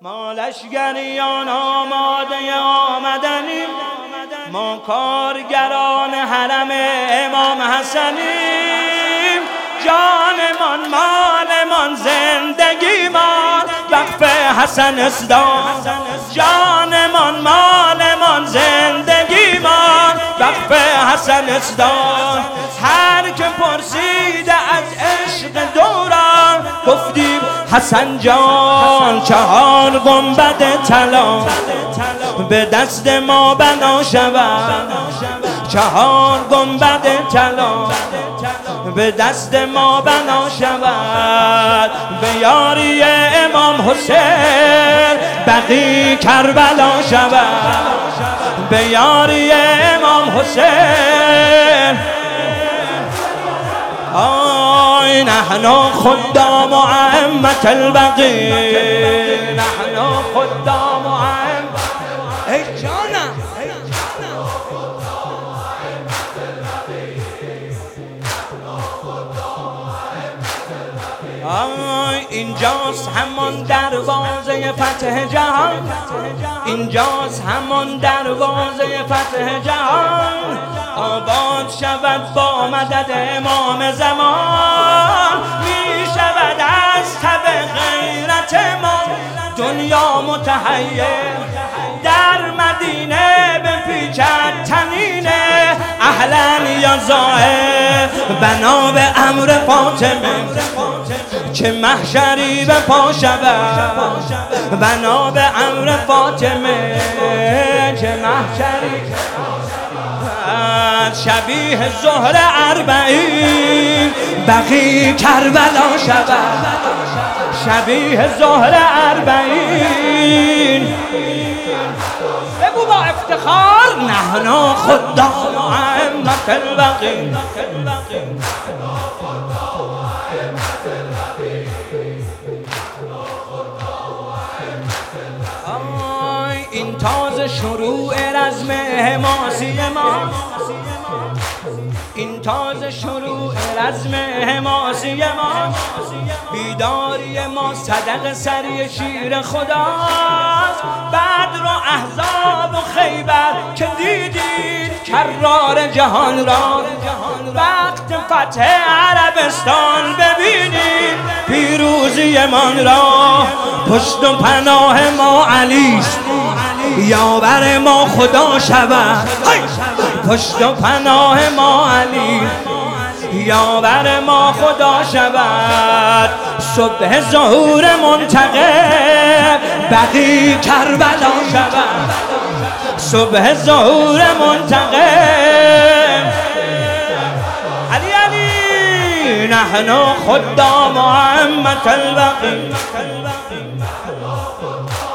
ما لشگریان آماده آمدنیم، ما کارگران حرم امام حسنیم. جانمان مالمان زندگیمان وقف حسن اسلام، جانمان مالمان زندگیمان وقف حسن اسلام. هر که پرسیده از عشق دوران گفتیم حسن جان 4 گنبد طلا به دست ما بنا شود، 4 گنبد طلا به دست ما بنا شود. به یاری امام حسین بقی کربلا شود، به یاری امام حسین. آی نحن خدام ائمة البقی، نحن خدام ائمة. ای جانم اینجاست همان دروازه فتح جهان، اینجاست همان دروازه فتح جهان. آباد شود با مدد امام زمان، می شود از تب غیرت ما دنیا متحیر. در مدینه بپیچد تنینه اهلا یا زاهر، بنا به امر فاطمه چه محشری به پا شود، بنا به امر فاطمه چه محشری. شبیه ظهر 40 بقی کربلا شود، شبیه ظهر 40. بگو با افتخار نحن خدام ائمة البقی. این تازه شروع رزم حماسی ما، این تازه شروع رزم حماسی ما. بیداری ما صدق سری شیر خداست. بدر و احزاب و خیبر که دیدید کرار جهان را، وقت فتح عربستان ببینید پیروزی من را. پشت و پناه ما علیست، یاور ما خدا شود. پشت و پناه ما علی، یاور ما خدا شود. صبح ظهور منتقم بقی کربلا شود، صبح ظهور منتقم. علی علی نحن خدام ائمة البقی.